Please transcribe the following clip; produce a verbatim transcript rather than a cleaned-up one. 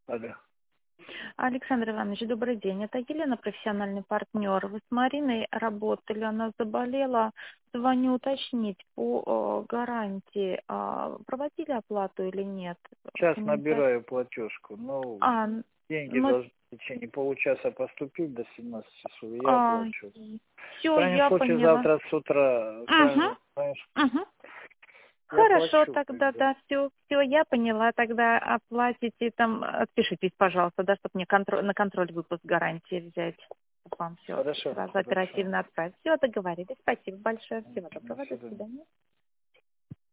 Алло. Александр Иванович, добрый день. Это Елена, профессиональный партнер. Вы с Мариной работали, она заболела. Звоню уточнить по э, гарантии. А, проводили оплату или нет? Сейчас Комментарий. набираю платежку. Ну, А, деньги ну, должны в течение получаса поступить до семнадцати часов, и я а, оплачу. В все, крайнем я случае, поняла. завтра с утра, Угу, знаешь, угу. я Хорошо, плачу, как тогда, бы. да, все, все, я поняла. Тогда оплатите там, отпишитесь, пожалуйста, да, чтобы мне контроль, на контроль выпуск гарантии взять. Чтоб вам все Хорошо, сразу хорошо. оперативно отправить. Все, договорились. Спасибо большое. Всего До доброго. До свидания. свидания.